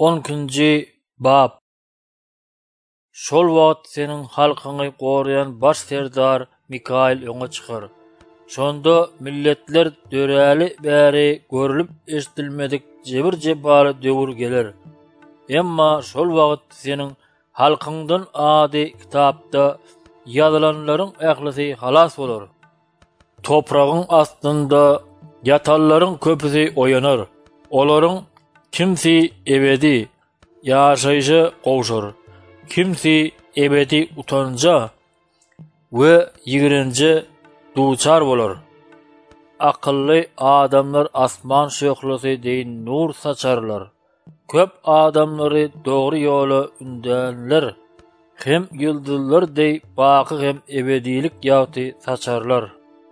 10-nji bab. Şol wagt seniň halkyňy gorayan baş serdar Mikail öňe çykar. Şonda milletler döräli bäri görülüp eşdilmedik jebir jebaly döwür geler. Emma şol wagt seniň halkyňdan ady kitapda ýazylanlaryň ählisi halas bolar. Topragyň astynda ýatallaryň köpüsi oýanar. Olaryň kimsi ebedi ýaşaýjy gowşar. Kimsi ebedi utanja we ýigrinji duçar bolar. Akylly adamlar asman şöhlasy deýin nur saçarlar. Köp adamlary dogry ýola ündenler. Hem ýyldızlar deý baky hem ebedilik ýagty saçarlar.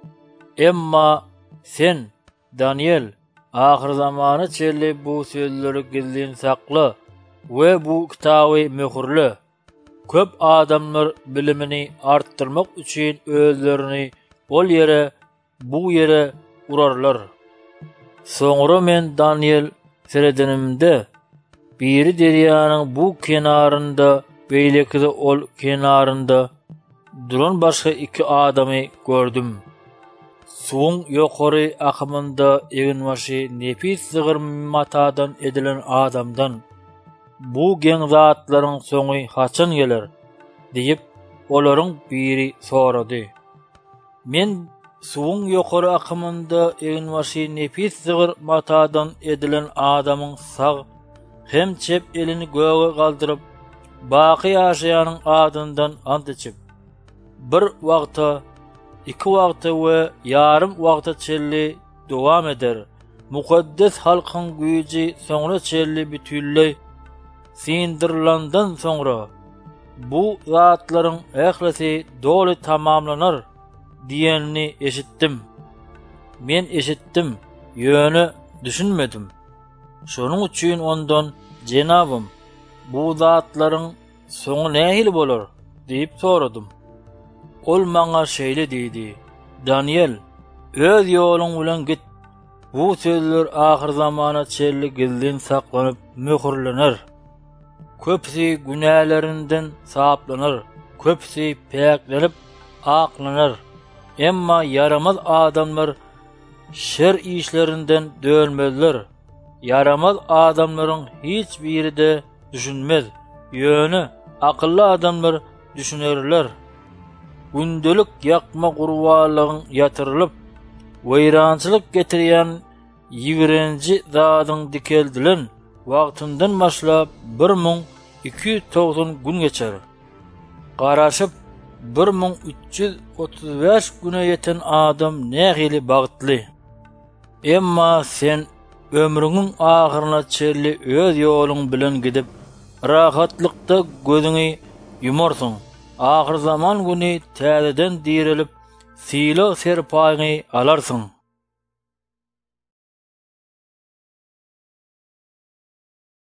Emma sen, Daniel, ahir zamany çelli bu sözleri gizlin sakla we bu kitaby möhürle. Köp adamlar bilimini arttırmak üçin özlerini ol yere, bu yere urarlar. Soňra men Daniel seredenimde biri derýanyň bu kenarynda beýlekde ol kenarynda duran başga iki adamy gördüm. Suwun ýokary akymynda eginwaşy nepis zygır matadan edilen adamdan bu geň zatlaryň soňy haçan geler diýip olaryň biri sorady. Men suwun ýokary akymynda eginwaşy nepis zygır matadan edilen adamyň sag hem çep elini göge galdyryp baky ýaşaýanyň adyndan ant içip bir wagta, iki wagta we yarım wagta çelli dowam eder. Mukaddes halkyň güýji soňra çelli bütünlei sindirlandan soňra bu zatlaryň ählisi doly tamamlanar diýenini eşitdim. Men eşitdim, ýöne düşünmedim. Şonuň üçin ondan Jenabym, bu zatlaryň soňy nähil bolar diýip soradym. Ol maňa şeýle diýdi: Daniel, öz ýoluň bilen git. Bu sözler ahir zamana çelli gizlin saklanyp möhürlener. Köpsi günälerinden saplanar, köpsi päklenip aklanar. Emma yaramaz adamlar şer işlerinden dönmezler. Yaramaz adamlaryň hiç biri de düşünmez. Ýöne akylly adamlar düşünerler. Gündelik ýakma gurbalygyň ýatyrylyp weýrançylyk getirýän ýigrinji zadyň dikeldilen wagtyndan başlap 1290 gün geçer. Garaşyp 1335 güne ýeten adam nähili bagtly. Emma sen ömrüňiň ahyryna çelli öz ýoluň bilen gidip rahatlykda gözüňi ýumarsyň. Ahir zaman güni täzeden dirilip silo serpaýyny alarsın.